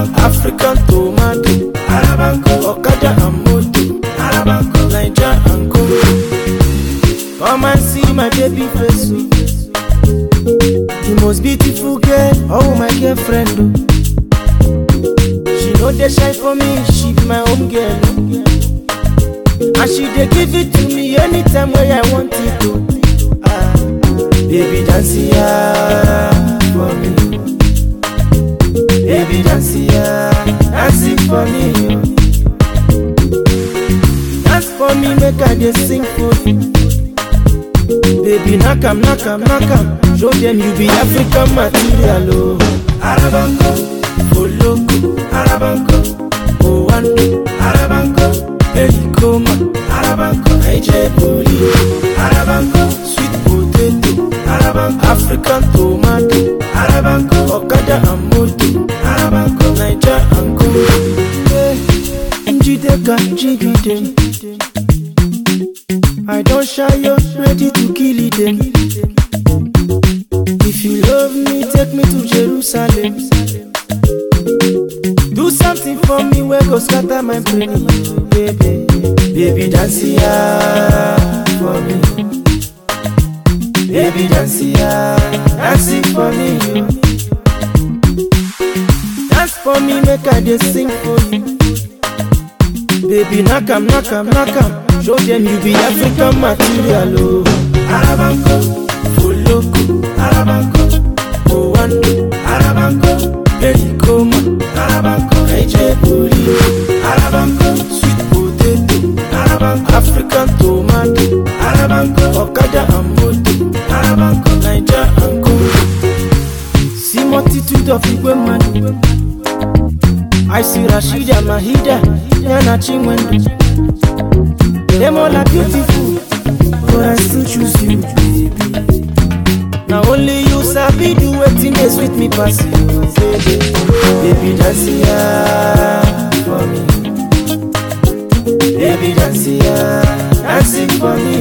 African tomato, Okada and moto, Niger and Congo. Come and see my baby face, the most beautiful girl, oh my girlfriend. She know they shy for me, she be my own girl. And she dey give it to me anytime where I want it to. Baby dance here for me. Baby dance here, dance it for me. Dance for me, make I dey sing for you. Baby knock 'em, knock 'em, knock 'em. Show them you be African material, oh. Arabanco, Oloko, Arabanco, Owando, Arabanco, Elikoma, Arabanco, Ejeboli, Arabanco, sweet potato, Arabanco, African tomato, Arabanco, Okada and moto, Arabanco, Niger and Congo. Njideka, Njigidem, I don't shy you, ready to kill it them. If you love me, take me to Jerusalem. Do something for me, where go scatter my brain, baby. Baby dance here for me. Baby dance here, dance it for me. Dance for me, make I just sing for you. Baby knock 'em, knock 'em, knock 'em. Show them you be African material, oh. Arabanco, Oloko, Arabanco, Owando, Arabanco, Elikoma, Arabanco, Ejeboli, Arabanco, sweet potato, Arabanco, African tomato, Arabanco, Okada and moto, Arabanco, Niger and Congo. See multitude of women. I see Rashida, Mahida, Yana Chinwendu. Them all are beautiful, but I still choose you, baby. Now only you sabi do wetin dey sweet me pass you, baby. Baby dance here for me. Baby dance here, dance it for me.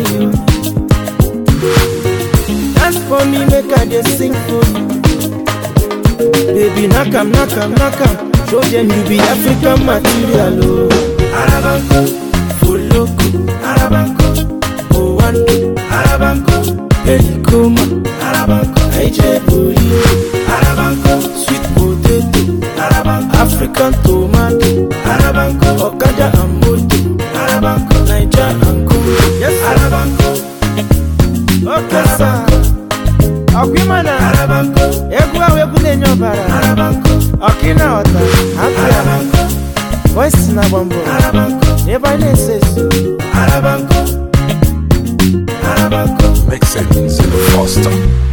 Dance for me, make I just sing for you. Baby knock 'em, knock 'em, knock 'em. Show them you be African material, oh. Arabanco, Oloko, Arabanco, Owando, Arabanco, Elikoma, Arabanco, Ejeboli, Arabanco, sweet potato, Arabanco, African tomato, Arabanco, Okada and moto, Arabanco, Niger and Congo. Yes, Arabanco. Okay, sir. Akwimana, Arabanco, Egwa wekune nyobara, Arabanco, Okina ota, Arabanco, voice na bombo, Arabanco, never necessary, Arabanco, Arabanco, make sense in the foster.